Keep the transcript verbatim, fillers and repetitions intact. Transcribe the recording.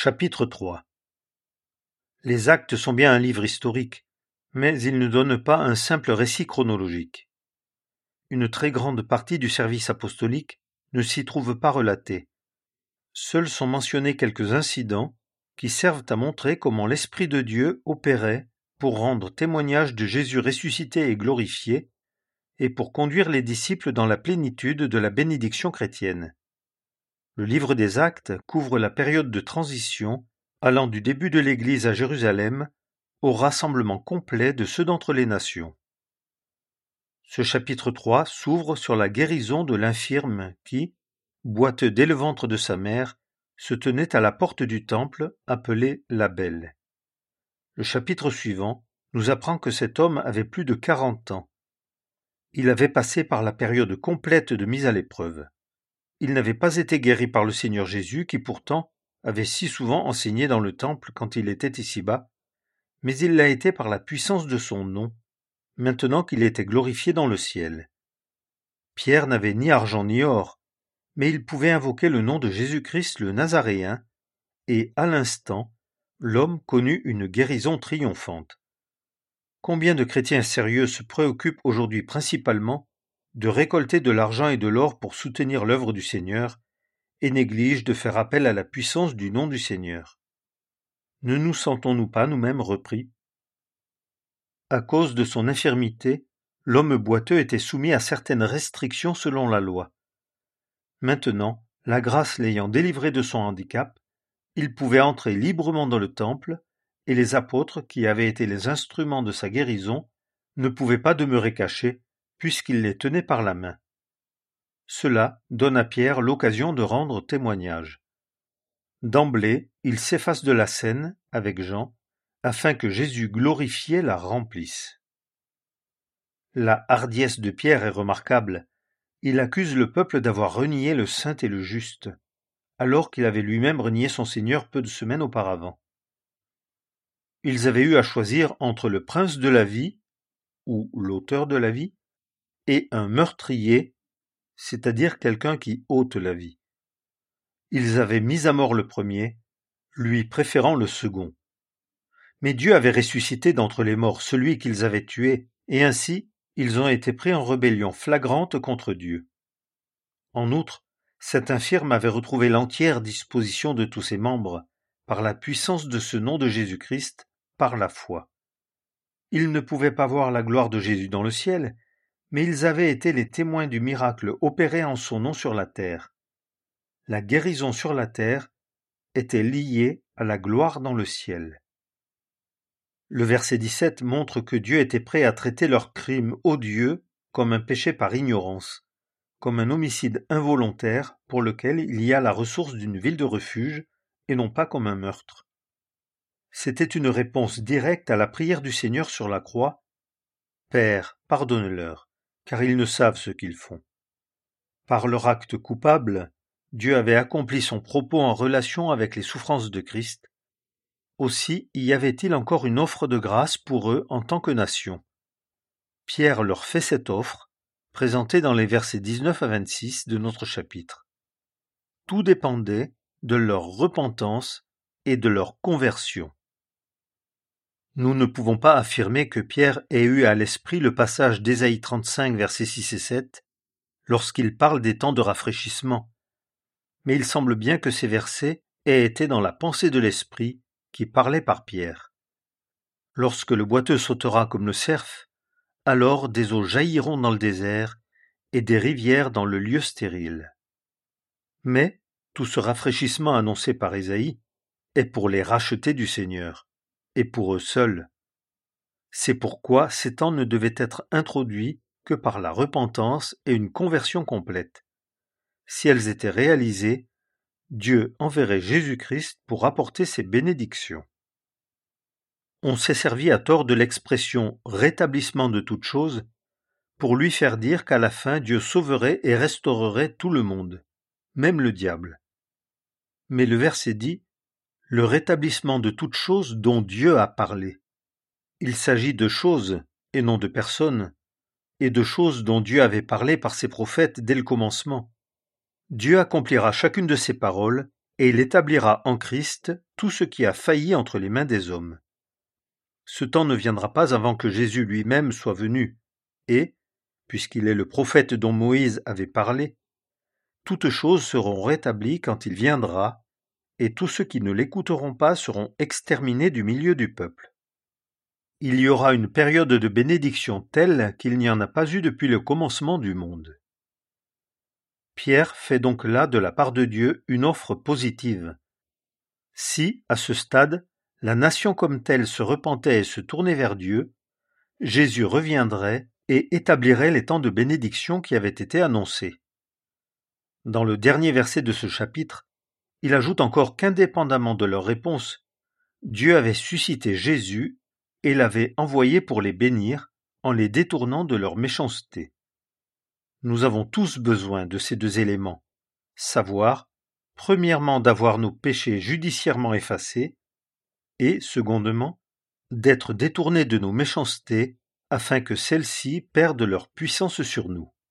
Chapitre trois. Les Actes sont bien un livre historique, mais ils ne donnent pas un simple récit chronologique. Une très grande partie du service apostolique ne s'y trouve pas relatée. Seuls sont mentionnés quelques incidents qui servent à montrer comment l'Esprit de Dieu opérait pour rendre témoignage de Jésus ressuscité et glorifié, et pour conduire les disciples dans la plénitude de la bénédiction chrétienne. Le livre des Actes couvre la période de transition allant du début de l'Église à Jérusalem au rassemblement complet de ceux d'entre les nations. Ce chapitre trois s'ouvre sur la guérison de l'infirme qui, boiteux dès le ventre de sa mère, se tenait à la porte du temple appelé la Belle. Le chapitre suivant nous apprend que cet homme avait plus de quarante ans. Il avait passé par la période complète de mise à l'épreuve. Il n'avait pas été guéri par le Seigneur Jésus qui pourtant avait si souvent enseigné dans le temple quand il était ici-bas, mais il l'a été par la puissance de son nom, maintenant qu'il était glorifié dans le ciel. Pierre n'avait ni argent ni or, mais il pouvait invoquer le nom de Jésus-Christ le Nazaréen, et à l'instant, l'homme connut une guérison triomphante. Combien de chrétiens sérieux se préoccupent aujourd'hui principalement de récolter de l'argent et de l'or pour soutenir l'œuvre du Seigneur, et négligent de faire appel à la puissance du nom du Seigneur. Ne nous sentons-nous pas nous-mêmes repris? À cause de son infirmité, l'homme boiteux était soumis à certaines restrictions selon la loi. Maintenant, la grâce l'ayant délivré de son handicap, il pouvait entrer librement dans le temple, et les apôtres, qui avaient été les instruments de sa guérison, ne pouvaient pas demeurer cachés, puisqu'ils les tenaient par la main. Cela donne à Pierre l'occasion de rendre témoignage. D'emblée, il s'efface de la scène, avec Jean, afin que Jésus glorifié la remplisse. La hardiesse de Pierre est remarquable. Il accuse le peuple d'avoir renié le saint et le juste, alors qu'il avait lui-même renié son Seigneur peu de semaines auparavant. Ils avaient eu à choisir entre le prince de la vie, ou l'auteur de la vie, et un meurtrier, c'est-à-dire quelqu'un qui ôte la vie. Ils avaient mis à mort le premier, lui préférant le second. Mais Dieu avait ressuscité d'entre les morts celui qu'ils avaient tué, et ainsi ils ont été pris en rébellion flagrante contre Dieu. En outre, cet infirme avait retrouvé l'entière disposition de tous ses membres, par la puissance de ce nom de Jésus-Christ, par la foi. Ils ne pouvaient pas voir la gloire de Jésus dans le ciel, mais ils avaient été les témoins du miracle opéré en son nom sur la terre. La guérison sur la terre était liée à la gloire dans le ciel. Le verset dix-sept montre que Dieu était prêt à traiter leur crime odieux comme un péché par ignorance, comme un homicide involontaire pour lequel il y a la ressource d'une ville de refuge et non pas comme un meurtre. C'était une réponse directe à la prière du Seigneur sur la croix. « Père, pardonne-leur, car ils ne savent ce qu'ils font. » Par leur acte coupable, Dieu avait accompli son propos en relation avec les souffrances de Christ. Aussi y avait-il encore une offre de grâce pour eux en tant que nation. Pierre leur fait cette offre, présentée dans les versets dix-neuf à vingt-six de notre chapitre. Tout dépendait de leur repentance et de leur conversion. Nous ne pouvons pas affirmer que Pierre ait eu à l'esprit le passage d'Ésaïe trente-cinq, versets six et sept, lorsqu'il parle des temps de rafraîchissement, mais il semble bien que ces versets aient été dans la pensée de l'Esprit qui parlait par Pierre. Lorsque le boiteux sautera comme le cerf, alors des eaux jailliront dans le désert et des rivières dans le lieu stérile. Mais tout ce rafraîchissement annoncé par Ésaïe est pour les rachetés du Seigneur, et pour eux seuls. C'est pourquoi ces temps ne devaient être introduits que par la repentance et une conversion complète. Si elles étaient réalisées, Dieu enverrait Jésus-Christ pour apporter ses bénédictions. On s'est servi à tort de l'expression « rétablissement de toutes choses » pour lui faire dire qu'à la fin Dieu sauverait et restaurerait tout le monde, même le diable. Mais le verset dit « le rétablissement de toutes choses dont Dieu a parlé ». Il s'agit de choses et non de personnes, et de choses dont Dieu avait parlé par ses prophètes dès le commencement. Dieu accomplira chacune de ces paroles et il établira en Christ tout ce qui a failli entre les mains des hommes. Ce temps ne viendra pas avant que Jésus lui-même soit venu, et, puisqu'il est le prophète dont Moïse avait parlé, toutes choses seront rétablies quand il viendra, et tous ceux qui ne l'écouteront pas seront exterminés du milieu du peuple. Il y aura une période de bénédiction telle qu'il n'y en a pas eu depuis le commencement du monde. Pierre fait donc là de la part de Dieu une offre positive. Si, à ce stade, la nation comme telle se repentait et se tournait vers Dieu, Jésus reviendrait et établirait les temps de bénédiction qui avaient été annoncés. Dans le dernier verset de ce chapitre, il ajoute encore qu'indépendamment de leur réponse, Dieu avait suscité Jésus et l'avait envoyé pour les bénir en les détournant de leur méchanceté. Nous avons tous besoin de ces deux éléments, savoir, premièrement, d'avoir nos péchés judiciairement effacés, et, secondement, d'être détournés de nos méchancetés afin que celles-ci perdent leur puissance sur nous.